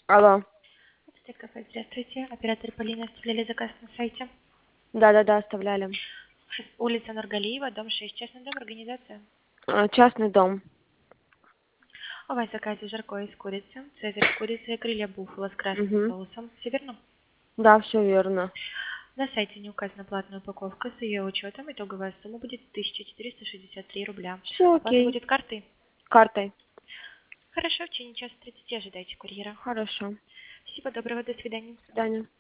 Алло. Аппетит кафе, здравствуйте. Оператор Полина, оставляли заказ на сайте. Да-да-да, оставляли. Улица Нургалиева, дом 6, частный дом, организация. Частный дом. У вас в заказе жаркое из курицы, цезарь с курицей, крылья буффало с красным Угу. соусом. Все верно? Да, все верно. На сайте не указана платная упаковка. С ее учетом итоговая сумма будет 1463 рубля. Все Оплата окей. будет картой? Картой. Хорошо, в течение часа 30 ожидайте курьера. Хорошо. Всего доброго, до свидания. До свидания.